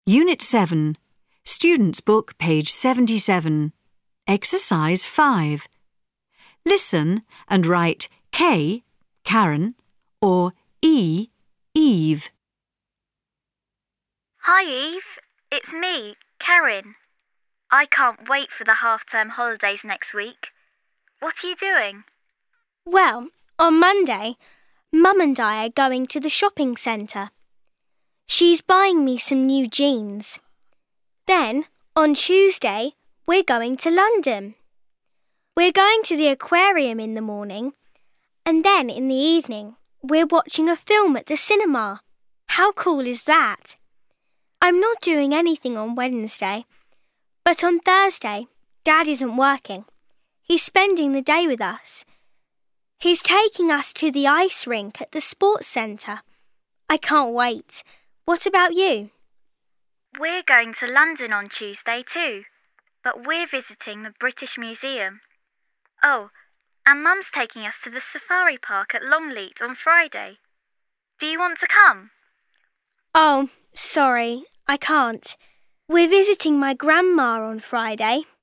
Unit 7, Student's Book, page 77. Exercise 5. Listen and write K, Karen, or E, Eve. Hi Eve, it's me, Karen. I can't wait for the half-term holidays next week. What are you doing? Well, on Monday, Mum and I are going to the shopping centre. She's buying me some new jeans. Then, on Tuesday, we're going to London. We're going to the aquarium in the morning, and then in the evening, we're watching a film at the cinema. How cool is that? I'm not doing anything on Wednesday, but on Thursday, Dad isn't working. He's spending the day with us. He's taking us to the ice rink at the sports centre. I can't wait. What about you? We're going to London on Tuesday too, but we're visiting the British Museum. Oh, and Mum's taking us to the safari park at Longleat on Friday. Do you want to come? Oh, sorry, I can't. We're visiting my grandma on Friday.